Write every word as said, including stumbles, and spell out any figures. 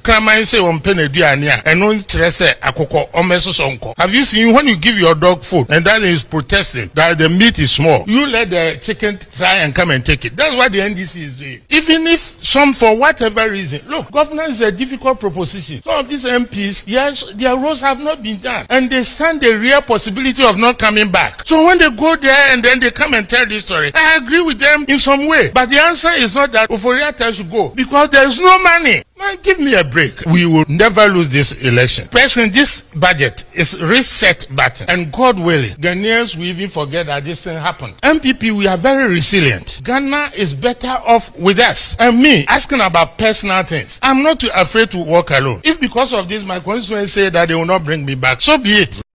kraman say on peneduania and no interest akoko omeso sonko. Have you seen when you give your dog food and that is protesting that the meat is small, you let the chicken try and come and take it. That's what the N D C is doing. Even if some, for whatever reason, look, governance is a difficult proposition. Some of these M Ps, yes, their roles have not been done, and they stand the real possibility of not coming back. So when they go there and then they come and tell this story, I agree with them in some way. But the answer is not that Ofori-Atta should go because there is no money. Man, give me a break. We will never lose this election. President, this budget is reset button, and God willing, Ghanaians will even forget that this thing happened. M P P, we are very resilient. Ghana is better off with us. And me, asking about personal things, I'm not too afraid to walk alone. If because of this, my constituents say that they will not bring me back, so be it.